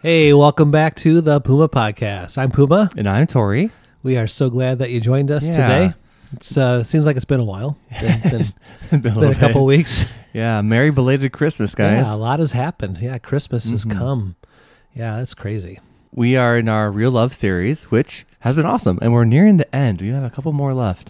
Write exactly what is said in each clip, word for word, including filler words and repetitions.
Hey, welcome back to the Puma Podcast. I'm Puma. And I'm Tori. We are so glad that you joined us Yeah. today. It's uh, seems like it's been a while. Been, been, It's been a, been little a couple bit. weeks. Yeah, merry belated Christmas, guys. Yeah, a lot has happened. Yeah, Christmas has Mhm. come. Yeah, that's crazy. We are in our Real Love series, which has been awesome, and we're nearing the end. We have a couple more left.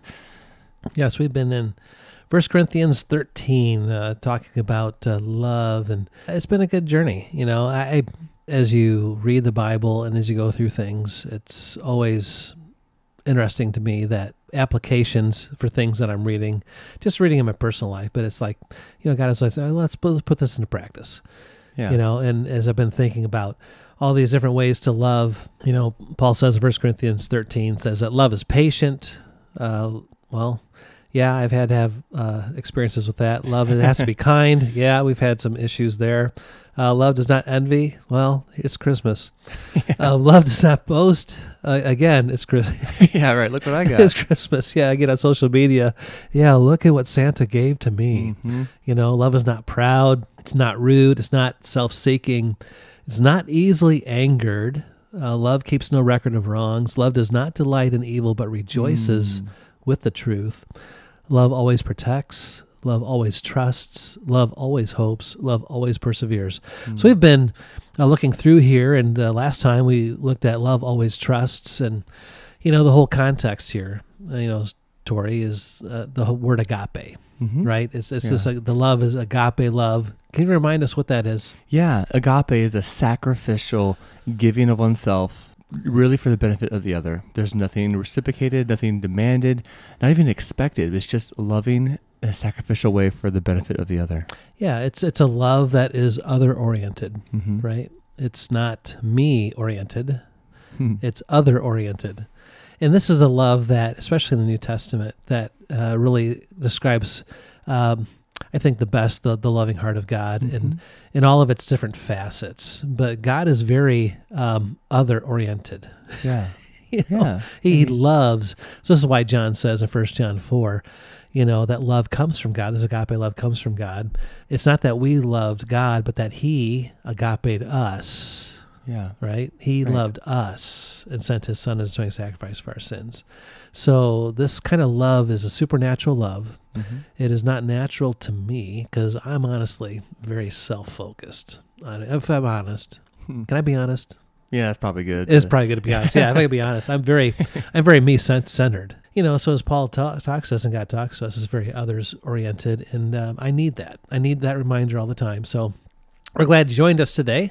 Yes, we've been in First Corinthians thirteen, uh, talking about uh, love, and it's been a good journey. You know, I, I as you read the Bible and as you go through things, it's always interesting to me that applications for things that I'm reading, just reading in my personal life, but it's like, you know, God is like, let's put, let's put this into practice. Yeah. You know, and as I've been thinking about all these different ways to love, you know, Paul says in First Corinthians thirteen says that love is patient. Uh, well, yeah, I've had to have uh, experiences with that. Love, it has to be kind. Yeah, we've had some issues there. Uh, love does not envy. Well, it's Christmas. Yeah. Uh, love does not boast. Uh, again, it's Christmas. Yeah, right. Look what I got. It's Christmas. Yeah, I get on social media. Yeah, look at what Santa gave to me. Mhm. You know, love is not proud. It's not rude. It's not self-seeking. It's not easily angered. Uh, love keeps no record of wrongs. Love does not delight in evil, but rejoices Mm. with the truth. Love always protects. Love always trusts. Love always hopes. Love always perseveres. Mm. So we've been uh, looking through here, and uh, last time we looked at love always trusts, and you know the whole context here. uh, You know, Tori, is uh, the whole word agape, Mhm. right? It's it's Yeah. this uh, the love is agape love. Can you remind us what that is? Yeah, agape is a sacrificial giving of oneself, really for the benefit of the other. There's nothing reciprocated, nothing demanded, not even expected. It's just loving in a sacrificial way for the benefit of the other. Yeah, it's it's a love that is other oriented, Mm-hmm. right? It's not me oriented. Hmm. It's other oriented. And this is a love that, especially in the New Testament, that uh, really describes, um, I think, the best, the, the loving heart of God Mhm. in, in all of its different facets. But God is very um, other oriented. Yeah. You know, Yeah. He, he Mhm. loves, so this is why John says in First John four, you know, that love comes from God. This agape love comes from God. It's not that we loved God, but that He agape'd us. Yeah. Right? He Right. loved us and sent his son as a sacrifice for our sins. So this kind of love is a supernatural love. Mm-hmm. It is not natural to me because I'm honestly very self-focused. I- If I'm honest, can I be honest? Yeah, that's probably good. It's to- probably good to be honest. Yeah, if I can be honest, I'm very, I'm very me-centered. You know, so as Paul ta- talks to us and God talks to us, is very others-oriented, and um, I need that. I need that reminder all the time. So we're glad you joined us today,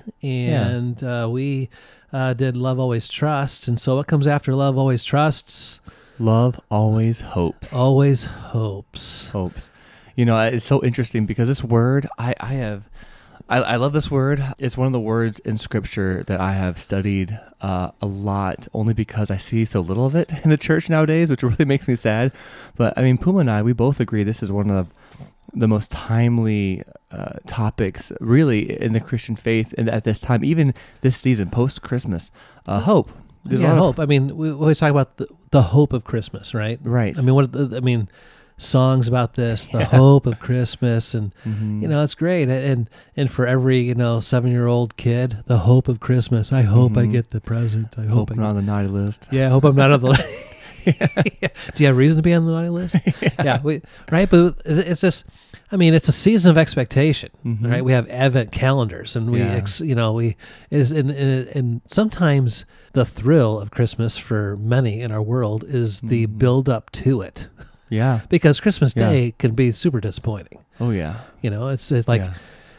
and uh, we uh, did Love Always Trusts. And so what comes after Love Always Trusts? Love always hopes. Always hopes. Hopes. You know, it's so interesting because this word, I, I have, I, I love this word. It's one of the words in Scripture that I have studied uh, a lot, only because I see so little of it in the church nowadays, which really makes me sad. But I mean, Puma and I, we both agree this is one of the most timely uh, topics, really, in the Christian faith, and at this time, even this season, post Christmas, uh, hope. There's a Yeah, lot of- hope. I mean, we always talk about the, the hope of Christmas, right? right. I mean, what? I mean, songs about this, the Yeah. hope of Christmas, and Mhm. you know, it's great. And and for every you know seven year old kid, the hope of Christmas. I hope I Mhm. get the present. I hope. hope I not get, on the naughty list. yeah, I hope I'm not on the. Yeah. Do you have reason to be on the naughty list? Yeah, we, right. But it's just, I mean, it's a season of expectation, Mhm. right? We have Advent calendars, and we, Yeah. ex, you know, we it is, and, and, and sometimes the thrill of Christmas for many in our world is the Mhm. build up to it, Yeah. because Christmas Yeah. Day can be super disappointing. Oh yeah. You know, it's it's like, Yeah.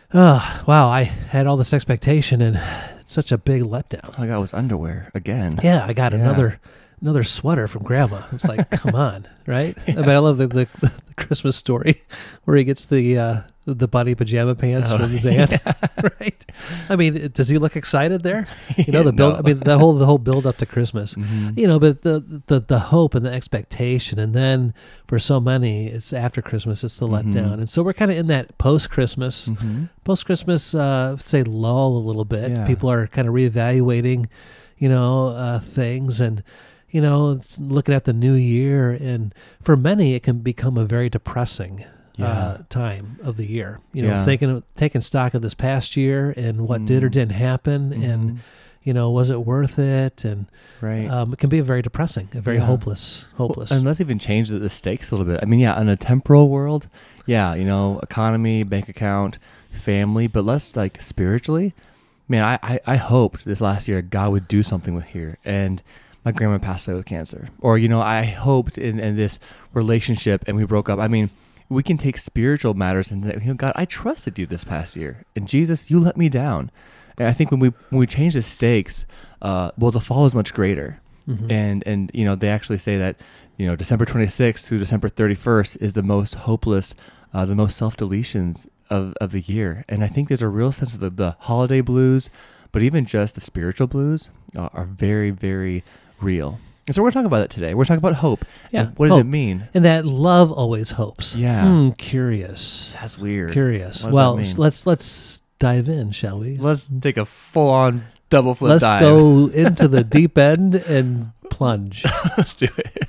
oh wow, I had all this expectation, and it's such a big letdown. All I got was underwear again. Yeah, I got Yeah. another another sweater from Grandma. It's like, come on, right? I mean, I love the, the the Christmas story where he gets the uh, the bunny pajama pants Oh, from his aunt, right? I mean, does he look excited there? You know, the build. No. I mean, the whole the whole build up to Christmas. Mhm. You know, but the, the the hope and the expectation, and then for so many, it's after Christmas, it's the Mhm. letdown, and so we're kind of in that post Christmas, Mhm. post Christmas, uh, say lull a little bit. Yeah. People are kind of reevaluating, you know, uh, things, and you know, it's looking at the new year, and for many, it can become a very depressing uh, Yeah. time of the year. You know, Yeah. thinking of, taking stock of this past year and what did or Mm. didn't happen, and Mhm. you know, was it worth it? And Right. um, it can be very depressing, very Yeah. hopeless, hopeless. Well, and let's even change the, the stakes a little bit. I mean, yeah, in a temporal world, yeah, you know, economy, bank account, family, but let's like spiritually, man, I, I, I hoped this last year God would do something with here. And my grandma passed away with cancer. Or, you know, I hoped in, in this relationship and we broke up. I mean, we can take spiritual matters and, you know, God, I trusted you this past year. And Jesus, you let me down. And I think when we when we change the stakes, uh, well, the fall is much greater. Mhm. And, and you know, they actually say that, you know, December twenty-sixth through December thirty-first is the most hopeless, uh, the most self-deletions of, of the year. And I think there's a real sense of the, the holiday blues, but even just the spiritual blues uh, are very, very real. And so we're talking about that today. We're talking about hope. Yeah, And what does hope. it mean? And that love always hopes. Yeah. Hmm, curious. That's weird. Curious. What does Well, that mean? let's let's dive in, shall we? Let's take a full-on double flip Let's dive. go into the deep end and plunge. Let's do it.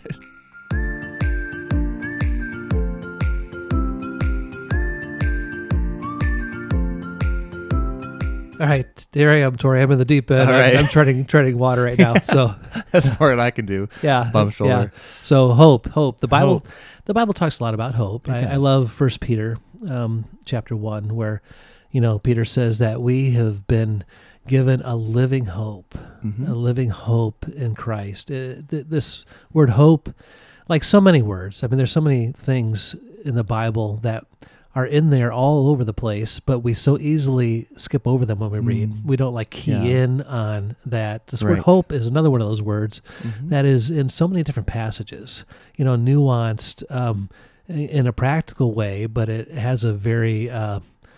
All right, here I am, Tori. I'm in the deep end. All I'm, right. I'm treading treading water right now. So That's more than I can do. yeah, Bum yeah. shoulder. So hope, hope. The Bible, Hope. the Bible talks a lot about hope. It I, I does. love First Peter, um, chapter one, where you know Peter says that we have been given a living hope, Mhm. a living hope in Christ. Uh, th- this word hope, like so many words. I mean, there's so many things in the Bible that are in there all over the place, but we so easily skip over them when we read. Mm. We don't like key Yeah. in on that. This word Right. hope is another one of those words Mhm. that is in so many different passages, you know, nuanced um, in a practical way, but it has a very, uh,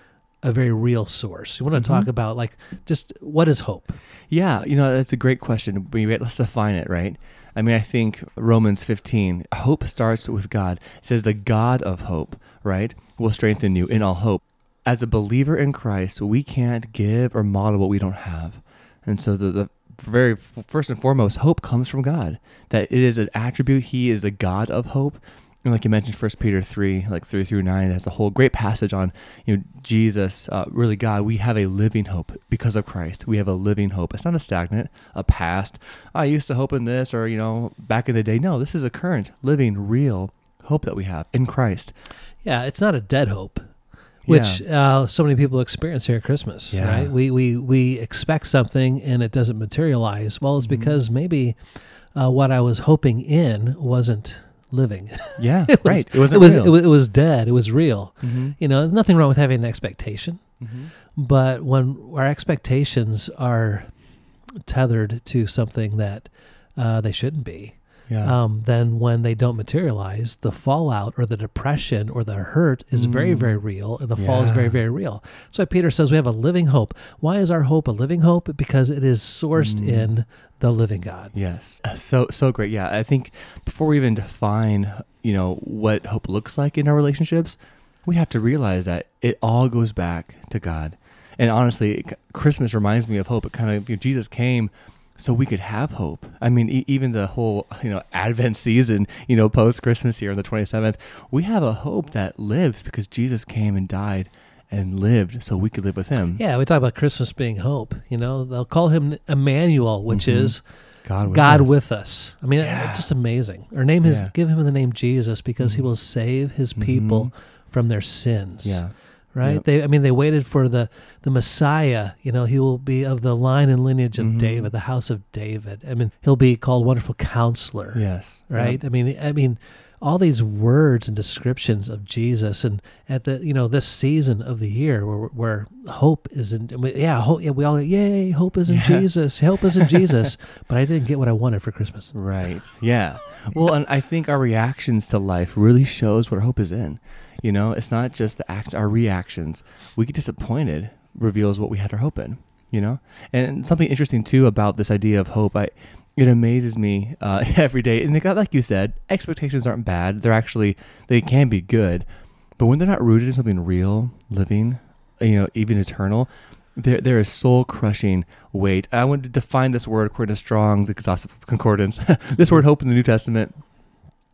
a very real source. You want to Mhm. talk about like just what is hope? Yeah, you know, that's a great question. We, let's define it, right? I mean, I think Romans fifteen, hope starts with God. It says the God of hope, right, will strengthen you in all hope. As a believer in Christ, we can't give or model what we don't have. And so the, the very f- first and foremost, hope comes from God, that it is an attribute. He is the God of hope. And like you mentioned, First Peter three, like three through nine, has a whole great passage on, you know, Jesus, uh, really God. We have a living hope because of Christ. We have a living hope. It's not a stagnant, a past. I used to hope in this, or you know, back in the day. No, this is a current, living, real hope that we have in Christ. Yeah, it's not a dead hope, which uh, so many people experience here at Christmas, Yeah. right? We, we, we expect something and it doesn't materialize. Well, it's Mhm. because maybe uh, what I was hoping in wasn't living. Yeah, It was- right. It wasn't it was, real. it was it was dead. It was real. Mhm. You know, there's nothing wrong with having an expectation, Mhm. but when our expectations are tethered to something that uh, they shouldn't be, Yeah. um, then when they don't materialize, the fallout or the depression or the hurt is very, Mm. very real, and the fall is Yeah. very, very real. So Peter says we have a living hope. Why is our hope a living hope? Because it is sourced Mm. in the living God. Yes. So so great. Yeah. I think before we even define, you know, what hope looks like in our relationships, we have to realize that it all goes back to God. And honestly, it- Christmas reminds me of hope. It kind of, you know, Jesus came so we could have hope. I mean, e- even the whole, you know, Advent season, you know, post Christmas here on the twenty-seventh, we have a hope that lives because Jesus came and died and lived so we could live with him. Yeah, we talk about Christmas being hope. You know, they'll call him Emmanuel, which Mhm. is God with God us. with us. I mean, Yeah. it's just amazing. Or name his, Yeah. give him the name Jesus because he Mhm. will save his people Mhm. from their sins. Yeah. Right? Yep. They, I mean, they waited for the, the Messiah. You know, he will be of the line and lineage of Mhm. David, the house of David. I mean, he'll be called Wonderful Counselor. Yes. Right? I mean, I mean, all these words and descriptions of Jesus, and at the you know this season of the year where where hope is in, yeah, hope, yeah, we all yay, hope is in Yeah. Jesus, hope is in Jesus. But I didn't get what I wanted for Christmas. Right. Yeah. Well, and I think our reactions to life really shows what our hope is in. You know, it's not just the act, our reactions. We get disappointed reveals what we had our hope in, you know? And something interesting too about this idea of hope, I, it amazes me uh, every day. And like you said, expectations aren't bad. They're actually, they can be good. But when they're not rooted in something real, living, you know, even eternal, there there is soul-crushing weight. I want to define this word according to Strong's Exhaustive Concordance. This word hope in the New Testament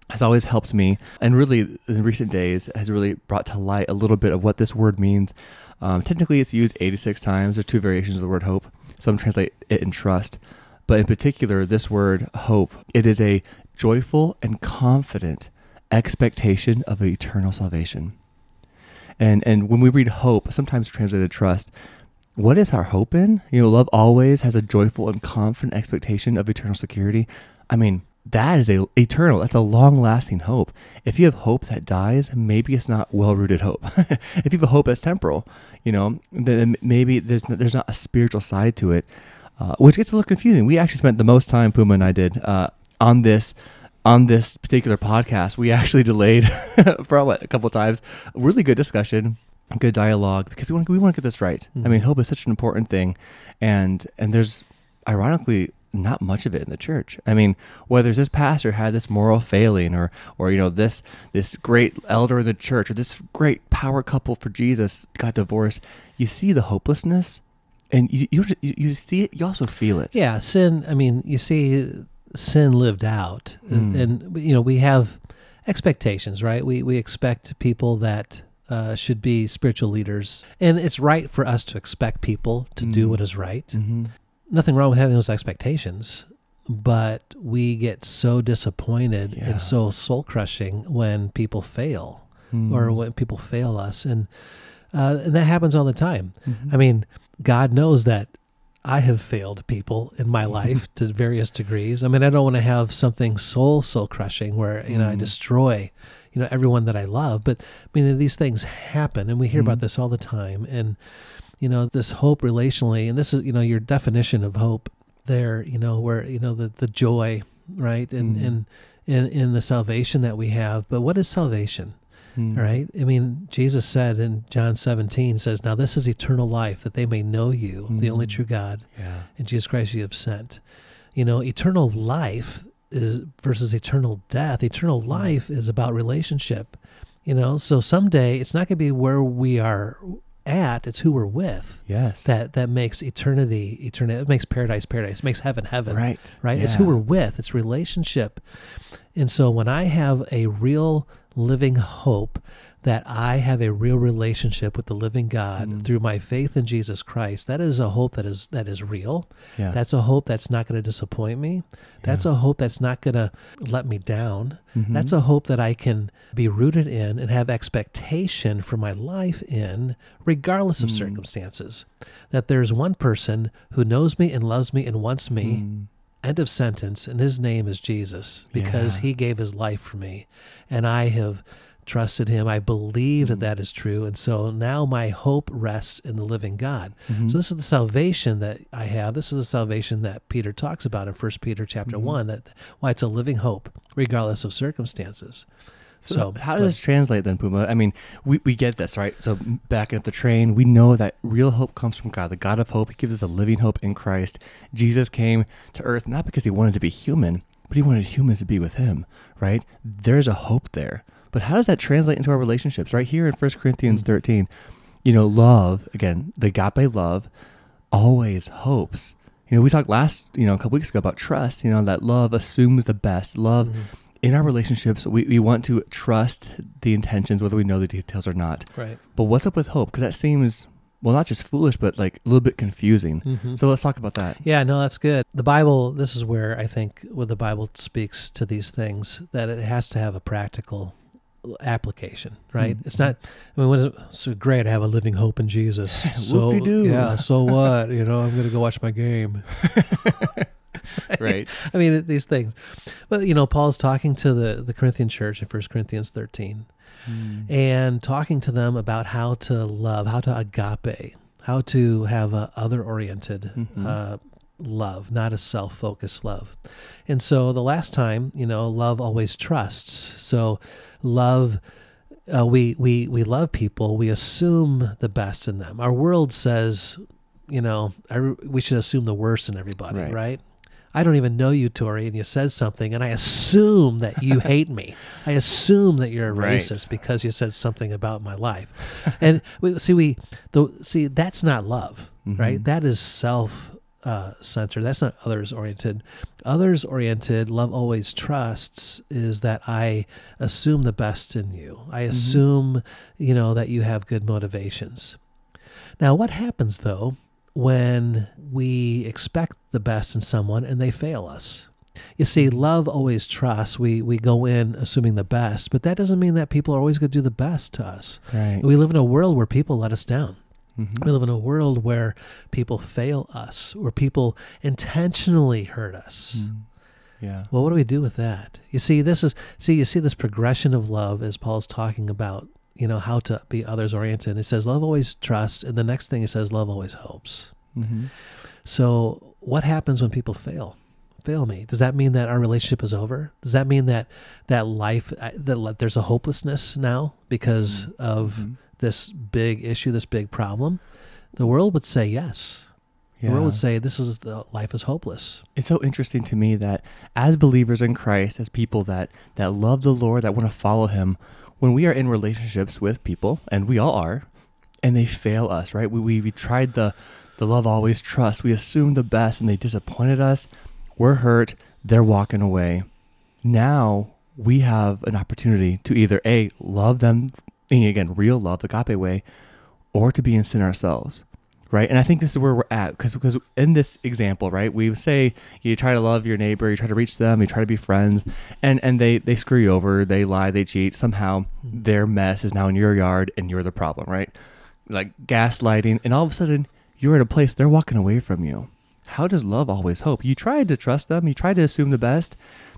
has always helped me, and really in recent days has really brought to light a little bit of what this word means. Um, technically, it's used eighty-six times. There's two variations of the word hope. Some translate it in trust, but in particular, this word hope, it is a joyful and confident expectation of eternal salvation. And and when we read hope, sometimes translated trust, what is our hope in? You know, love always has a joyful and confident expectation of eternal security. I mean, that is a eternal, that's a long-lasting hope. If you have hope that dies, maybe it's not well-rooted hope. If you have a hope that's temporal, you know, then maybe there's there's not a spiritual side to it, uh, which gets a little confusing. We actually spent the most time, Puma and I did, uh, on this on this particular podcast. We actually delayed for what, a couple of times. Really good discussion, good dialogue, because we want we want to get this right. Mm-hmm. I mean, hope is such an important thing, and and there's ironically not much of it in the church. I mean, whether this pastor had this moral failing, or, or you know, this this great elder in the church, or this great power couple for Jesus got divorced, you see the hopelessness, and you you you see it. You also feel it. Yeah, sin. I mean, you see sin lived out, mm. and, and you know, we have expectations, right? We we expect people that uh, should be spiritual leaders, and it's right for us to expect people to mm. do what is right. Mm-hmm. Nothing wrong with having those expectations, but we get so disappointed yeah. and so soul-crushing when people fail, mm. or when people fail us, and uh, and that happens all the time. Mm-hmm. I mean, God knows that I have failed people in my life to various degrees. I mean, I don't want to have something soul soul-crushing where, you know, mm. I destroy, you know, everyone that I love, but I mean, these things happen, and we hear mm. about this all the time, and you know, this hope relationally, and this is, you know, your definition of hope there, you know, where, you know, the, the joy, right, and mm. in, in in the salvation that we have. But what is salvation, mm. right? I mean, Jesus said in John seventeen, says, now this is eternal life, that they may know you, mm. the only true God, yeah. and Jesus Christ you have sent. You know, eternal life is versus eternal death. Eternal mm. life is about relationship, you know, so someday it's not going to be where we are at, it's who we're with. Yes. That that makes eternity eternity. It makes paradise paradise. It makes heaven heaven. Right. Right. Yeah. It's who we're with. It's relationship. And so when I have a real living hope that I have a real relationship with the living God mm. through my faith in Jesus Christ, that is a hope that is that is real. Yeah. That's a hope that's not going to disappoint me. That's yeah. a hope that's not going to let me down. Mm-hmm. That's a hope that I can be rooted in and have expectation for my life in, regardless of mm. circumstances. That there's one person who knows me and loves me and wants me, mm. end of sentence, and his name is Jesus, because yeah. he gave his life for me, and I have trusted him. I believe that that is true. And so now my hope rests in the living God. Mm-hmm. So this is the salvation that I have. This is the salvation that Peter talks about in First Peter chapter mm-hmm. one, that why it's a living hope, regardless of circumstances. So, so how does this translate then, Puma? I mean, we, we get this, right? So backing up the train, we know that real hope comes from God, the God of hope. He gives us a living hope in Christ. Jesus came to earth not because he wanted to be human, but he wanted humans to be with him, right? There's a hope there. But how does that translate into our relationships? Right here in First Corinthians thirteen, you know, love, again, the agape love always hopes. You know, we talked last, you know, a couple weeks ago about trust, you know, that love assumes the best. Love mm-hmm. in our relationships, we, we want to trust the intentions, whether we know the details or not. Right. But what's up with hope? Because that seems, well, not just foolish, but like a little bit confusing. Mm-hmm. So let's talk about that. Yeah, no, that's good. The Bible, this is where I think where the Bible speaks to these things, that it has to have a practical application, right? Mm-hmm. It's not, I mean, what is it? So great, I have a living hope in Jesus. So, yeah, so what? You know, I'm going to go watch my game. Right. I mean, these things. But, you know, Paul's talking to the, the Corinthian church in First Corinthians thirteen mm. and talking to them about how to love, how to agape, how to have a other-oriented mm-hmm. uh, love, not a self-focused love. And so the last time, you know, love always trusts. So love, uh, we, we, we love people. We assume the best in them. Our world says, you know, I, we should assume the worst in everybody, right? right? I don't even know you, Tori, and you said something, and I assume that you hate me. I assume that you're a right. racist because you said something about my life. And we, see, we the, see that's not love, mm-hmm. right? That is self uh, centered. That's not others oriented. Others oriented, love always trusts, is that I assume the best in you. I assume, mm-hmm. you know, that you have good motivations. Now, what happens though when we expect the best in someone and they fail us? You see, love always trusts. We we go in assuming the best, but that doesn't mean that people are always going to do the best to us. Right. We live in a world where people let us down. Mm-hmm. We live in a world where people fail us, where people intentionally hurt us. Mm. Yeah. Well, what do we do with that? You see, this is see you see this progression of love as Paul's talking about, you know, how to be others oriented. It says love always trusts, and the next thing it says love always hopes. Mm-hmm. So what happens when people fail? Fail me? Does that mean that our relationship is over? Does that mean that that life, that there's a hopelessness now because mm-hmm. of mm-hmm. this big issue, this big problem? The world would say yes. Yeah. The world would say this is the life is hopeless. It's so interesting to me that as believers in Christ, as people that that love the Lord, that want to follow Him, when we are in relationships with people, and we all are, and they fail us, right? We we, we tried the the love always trust. We assumed the best, and they disappointed us. We're hurt. They're walking away. Now we have an opportunity to either A, love them, and again, real love, the agape way, or to be in sin ourselves, right? And I think this is where we're at, because because in this example, right, we say you try to love your neighbor, you try to reach them, you try to be friends, and, and they, they screw you over, they lie, they cheat. Somehow their mess is now in your yard and you're the problem, right? Like gaslighting, and all of a sudden you're at a place they're walking away from you. How does love always hope? You tried to trust them. You tried to assume the best.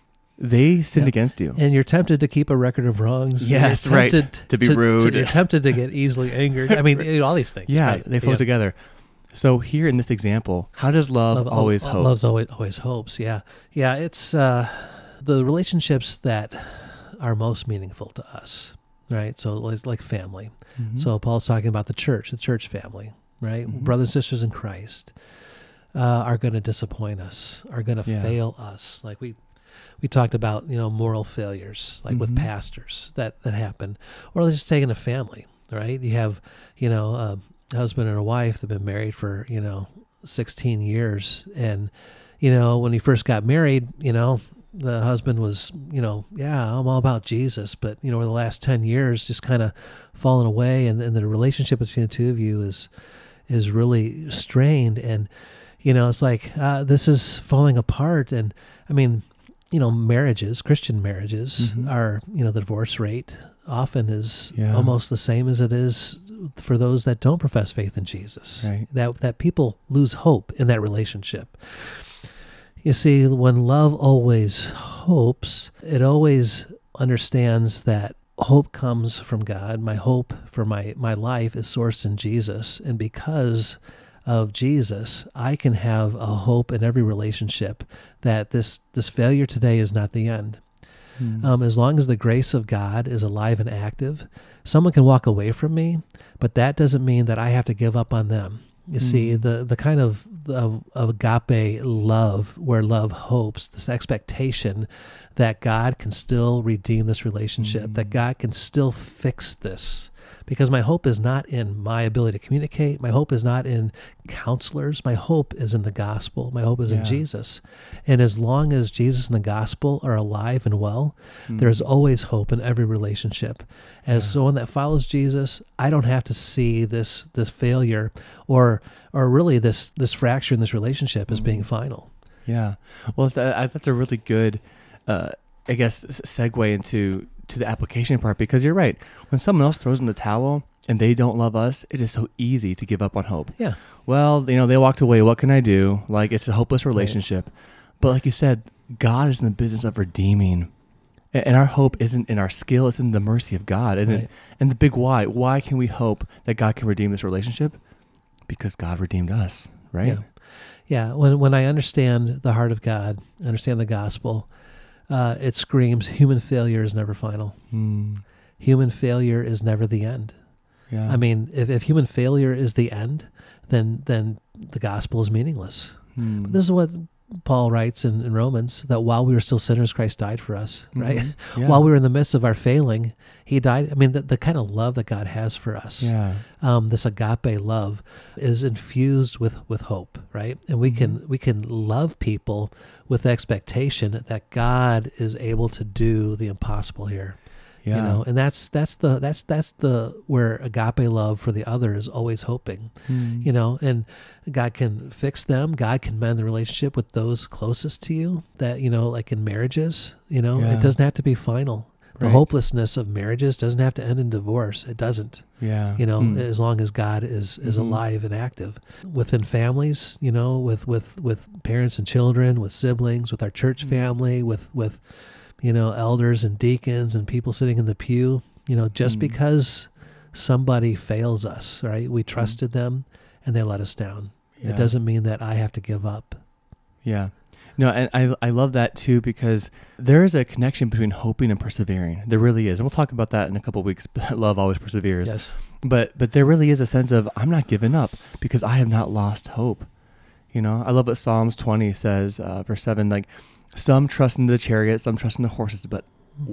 They sinned yeah. against you. And you're tempted to keep a record of wrongs. Yes, right. To be to, rude. To, you're tempted to get easily angered. I mean, right. all these things. Yeah, right? they flow yeah. together. So here in this example, how does love, love always love, hope? Love's always, always hopes, yeah. Yeah, it's uh, the relationships that are most meaningful to us, right? So it's like family. Mm-hmm. So Paul's talking about the church, the church family, right? Mm-hmm. Brothers and sisters in Christ. Uh, are going to disappoint us, are going to yeah. fail us. Like we we talked about, you know, moral failures, like mm-hmm. with pastors that, that happen. Or let's just take in a family, right? You have, you know, a husband and a wife that have been married for, you know, sixteen years. And, you know, when he first got married, you know, the husband was, you know, yeah, I'm all about Jesus. But, you know, over the last ten years, just kind of fallen away. And, and the relationship between the two of you is is really strained. And, you know, it's like, uh, this is falling apart. And I mean, you know, marriages, Christian marriages mm-hmm. are, you know, the divorce rate often is yeah. almost the same as it is for those that don't profess faith in Jesus. Right. That, that people lose hope in that relationship. You see, when love always hopes, it always understands that hope comes from God. My hope for my, my life is sourced in Jesus. And because of Jesus, I can have a hope in every relationship that this, this failure today is not the end. Mm. Um, as long as the grace of God is alive and active, someone can walk away from me, but that doesn't mean that I have to give up on them. You mm. see, the, the kind of, of, of agape love, where love hopes, this expectation that God can still redeem this relationship, mm. that God can still fix this. Because my hope is not in my ability to communicate. My hope is not in counselors. My hope is in the gospel. My hope is yeah. in Jesus. And as long as Jesus and the gospel are alive and well, mm. there's always hope in every relationship. As yeah. someone that follows Jesus, I don't have to see this this failure or or really this this fracture in this relationship as mm. being final. Yeah. Well, th- that's a really good, uh, I guess, segue into to the application part, because you're right. When someone else throws in the towel and they don't love us, it is so easy to give up on hope. Yeah. Well, you know, they walked away. What can I do? Like, it's a hopeless relationship. Right. But like you said, God is in the business of redeeming. And our hope isn't in our skill, it's in the mercy of God. And, right. it, and the big why. Why can we hope that God can redeem this relationship? Because God redeemed us, right? Yeah. Yeah. When, when I understand the heart of God, understand the gospel, Uh, it screams, human failure is never final. Mm. Human failure is never the end. Yeah. I mean, if, if human failure is the end, then then the gospel is meaningless. Mm. But this is what Paul writes in, in Romans that while we were still sinners, Christ died for us, right? Mm-hmm. Yeah. While we were in the midst of our failing, he died. I mean, the, the kind of love that God has for us, Yeah. um, this agape love is infused with, with hope, right? And we Mm-hmm. can we can love people with expectation that God is able to do the impossible here. Yeah. You know, and that's that's the that's that's the where agape love for the other is always hoping. Mm. You know, and God can fix them. God can mend the relationship with those closest to you. That, you know, like in marriages, you know, Yeah. it doesn't have to be final. The Right. hopelessness of marriages doesn't have to end in divorce. It doesn't. Yeah. You know, Mm. as long as God is is Mhm. alive and active within families. You know, with with with parents and children, with siblings, with our church Mm. family, with with you know, elders and deacons and people sitting in the pew. You know, just Mm. because somebody fails us, right? We trusted them and they let us down. Yeah. It doesn't mean that I have to give up. Yeah. No, and I I love that too, because there is a connection between hoping and persevering. There really is. And we'll talk about that in a couple of weeks. Love always perseveres. Yes. But but there really is a sense of I'm not giving up because I have not lost hope. You know, I love what Psalms twenty says, uh, verse seven, like, some trust in the chariot, some trust in the horses, but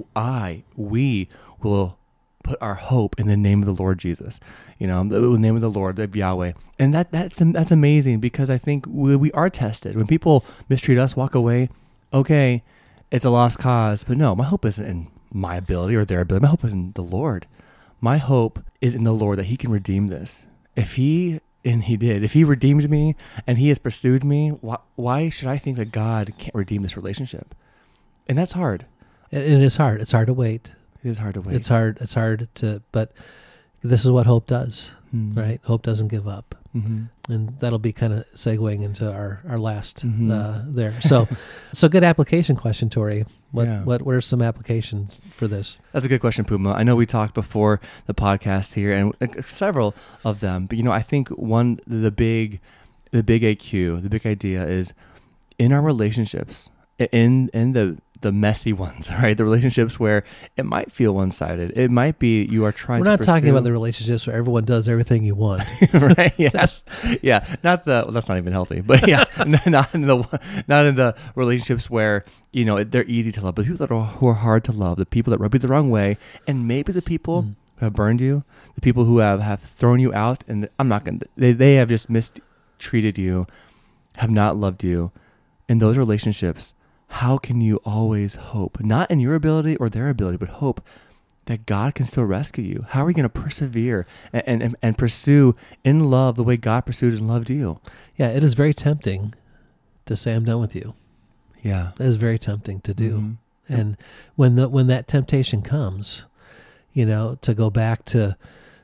I, we will put our hope in the name of the Lord Jesus, you know, the, the name of the Lord, of Yahweh. And that that's that's amazing, because I think we, we are tested. When people mistreat us, walk away, okay, it's a lost cause. But no, my hope isn't in my ability or their ability. My hope is in the Lord. My hope is in the Lord, that he can redeem this. If he, and he did, if he redeemed me and he has pursued me, why, why should I think that God can't redeem this relationship? And that's hard. And it is hard. It's hard to wait. It is hard to wait. It's hard. It's hard to, but this is what hope does, Mm. right? Hope doesn't give up. Mm-hmm. And that'll be kind of segueing into our, our last Mhm. uh, there. So, so good application question, Tori. What, Yeah. what, what are some applications for this? That's a good question, Puma. I know we talked before the podcast here, and uh, several of them, but you know, I think one, the big, the big A Q, the big idea is in our relationships, in, in the, the messy ones, right? The relationships where it might feel one-sided. It might be you are trying We're to not pursue, talking about the relationships where everyone does everything you want. right? Yeah, yeah. Not the. Well, that's not even healthy. But yeah, not in the not in the relationships where you know they're easy to love, but people that are who are hard to love, the people that rub you the wrong way, and maybe the people Mm. who have burned you, the people who have, have thrown you out, and I'm not gonna. They they have just mistreated you, have not loved you, in those relationships. How can you always hope, not in your ability or their ability, but hope that God can still rescue you? How are you going to persevere and, and, and pursue in love the way God pursued and loved you? Yeah, it is very tempting to say, I'm done with you. Yeah. That is very tempting to do. Mhm. And when the when that temptation comes, you know, to go back to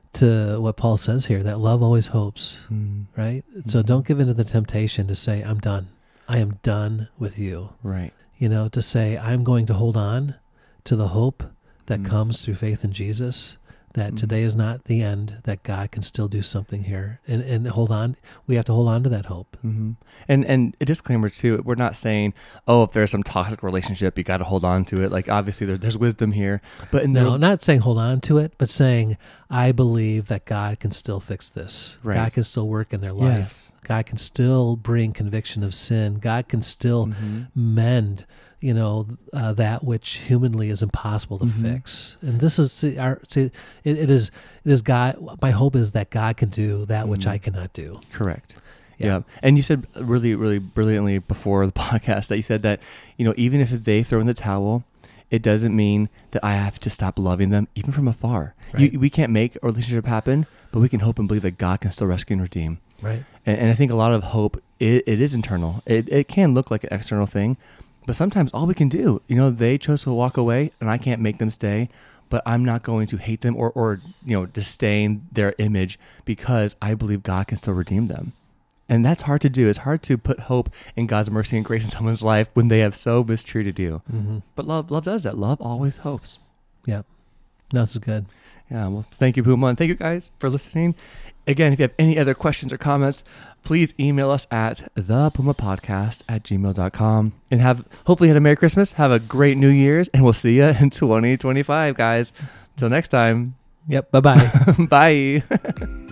to what Paul says here, that love always hopes, Mm. right? So Mhm. don't give in to the temptation to say, I'm done. I am done with you. Right. You know, to say, I'm going to hold on to the hope that Mm. comes through faith in Jesus, that Mm. today is not the end, that God can still do something here. And and hold on. We have to hold on to that hope. Mm-hmm. And and a disclaimer too, we're not saying, oh, if there's some toxic relationship, you got to hold on to it. Like obviously there, there's wisdom here, but in No, the, not saying hold on to it, but saying, I believe that God can still fix this. Right. God can still work in their life. yes. God can still bring conviction of sin. God can still Mhm. mend, you know, uh, that which humanly is impossible to Mhm. fix. And this is, see, our, see it, it is, it is God. My hope is that God can do that which Mhm. I cannot do. Correct. Yeah. Yeah. And you said really, really brilliantly before the podcast that you said that, you know, even if they throw in the towel, it doesn't mean that I have to stop loving them, even from afar. Right. You, we can't make a relationship happen, but we can hope and believe that God can still rescue and redeem. Right. And, and I think a lot of hope, it, it is internal. It, it can look like an external thing, but sometimes all we can do, you know, they chose to walk away and I can't make them stay, but I'm not going to hate them or, or, you know, disdain their image because I believe God can still redeem them. And that's hard to do. It's hard to put hope in God's mercy and grace in someone's life when they have so mistreated you. Mm-hmm. But love, love does that. Love always hopes. Yeah. No, this is good. Yeah. Well, thank you, Puma. And thank you guys for listening. Again, if you have any other questions or comments, please email us at the puma podcast at gmail dot com. And have, hopefully, had a Merry Christmas. Have a great New Year's. And we'll see you in twenty twenty-five, guys. Until next time. Yep. Bye-bye. Bye.